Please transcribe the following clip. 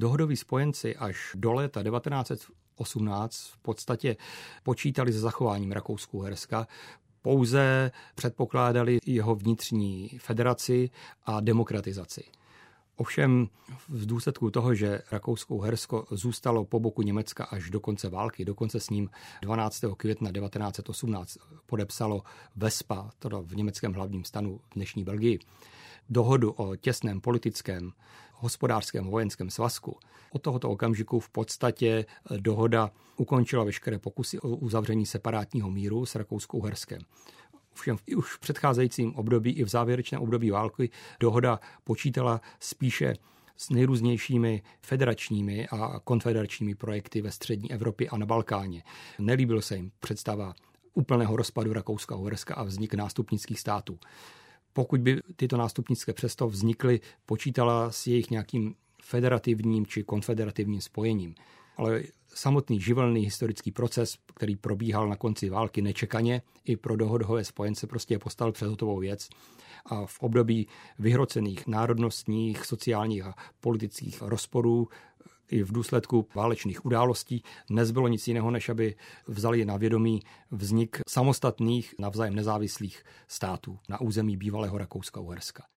Dohodoví spojenci až do léta 1918 v podstatě počítali se zachováním Rakouska-Uherska, pouze předpokládali jeho vnitřní federaci a demokratizaci. Ovšem v důsledku toho, že Rakousko-Uhersko zůstalo po boku Německa až do konce války, dokonce s ním 12. května 1918 podepsalo Vespa, teda v německém hlavním stanu v dnešní Belgii, dohodu o těsném politickém, hospodářském vojenském svazku. Od tohoto okamžiku v podstatě dohoda ukončila veškeré pokusy o uzavření separátního míru s Rakousko-Uherskem. Ovšem už v předcházejícím období i v závěrečném období války dohoda počítala spíše s nejrůznějšími federačními a konfederačními projekty ve střední Evropě a na Balkáně. Nelíbil se jim představa úplného rozpadu Rakouska-Uherska a vznik nástupnických států. Pokud by tyto nástupnické přesto vznikly, počítala s jejich nějakým federativním či konfederativním spojením. Ale samotný živelný historický proces, který probíhal na konci války nečekaně, i pro dohodové spojence prostě postavil před hotovou věc. A v období vyhrocených národnostních, sociálních a politických rozporů i v důsledku válečných událostí nezbylo nic jiného, než aby vzali na vědomí vznik samostatných, navzájem nezávislých států na území bývalého Rakouska-Uherska.